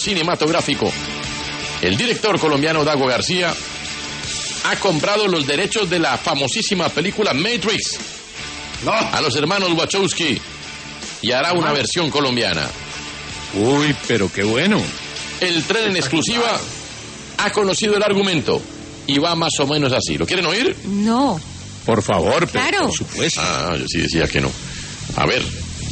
cinematográfico. El director colombiano Dago García ha comprado los derechos de la famosísima película Matrix a los hermanos Wachowski y hará una versión colombiana. Uy, pero qué bueno. El tren en exclusiva ha conocido el argumento y va más o menos así. ¿Lo quieren oír? No. Por favor, pero Claro. por supuesto. Ah, yo sí decía que no. A ver.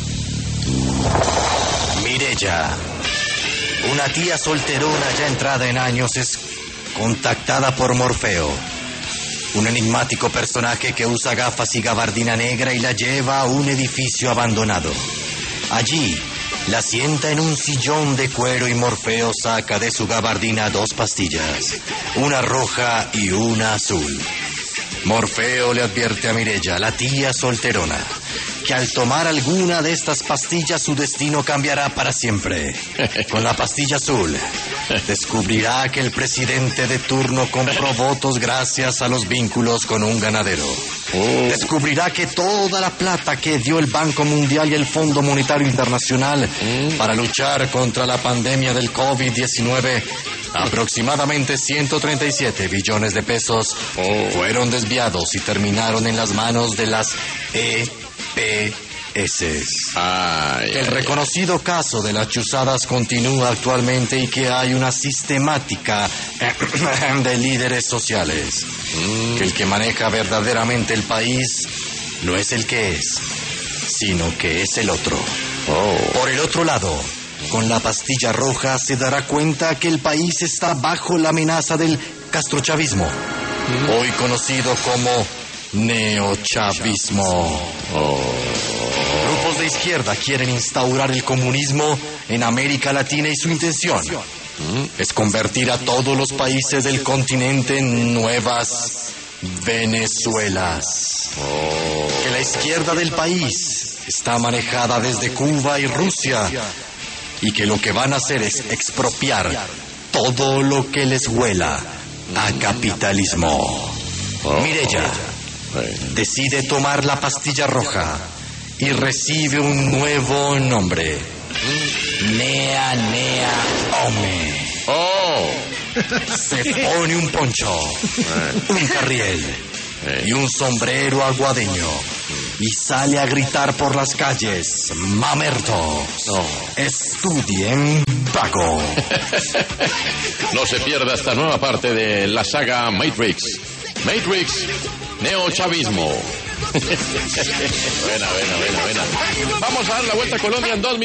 Mireya, una tía solterona ya entrada en años, es contactada por Morfeo, un enigmático personaje que usa gafas y gabardina negra y la lleva a un edificio abandonado. Allí la sienta en un sillón de cuero y Morfeo saca de su gabardina 2 pastillas, una roja y una azul. Morfeo le advierte a Mireya, la tía solterona, que al tomar alguna de estas pastillas su destino cambiará para siempre. Con la pastilla azul descubrirá que el presidente de turno compró votos gracias a los vínculos con un ganadero. Descubrirá que toda la plata que dio el Banco Mundial y el Fondo Monetario Internacional para luchar contra la pandemia del COVID-19, aproximadamente 137 billones de pesos, fueron desviados y terminaron en las manos de las EPS. El reconocido caso de las chuzadas continúa actualmente y que hay una sistemática de líderes sociales. Que el que maneja verdaderamente el país no es el que es, sino que es el otro. Por el otro lado, con la pastilla roja se dará cuenta que el país está bajo la amenaza del castrochavismo, hoy conocido como neochavismo. Grupos de izquierda quieren instaurar el comunismo en América Latina y su intención es convertir a todos los países del continente en nuevas Venezuelas. Que la izquierda del país está manejada desde Cuba y Rusia y que lo que van a hacer es expropiar todo lo que les huela a capitalismo. Mireya decide tomar la pastilla roja y recibe un nuevo nombre. Nea Ome. Se pone un poncho, un carriel y un sombrero aguadeño y sale a gritar por las calles: mamertos, estudien vago. No se pierda esta nueva parte de la saga Matrix. Matrix, neochavismo. Buena. Vamos a dar la vuelta a Colombia en 2 minutos.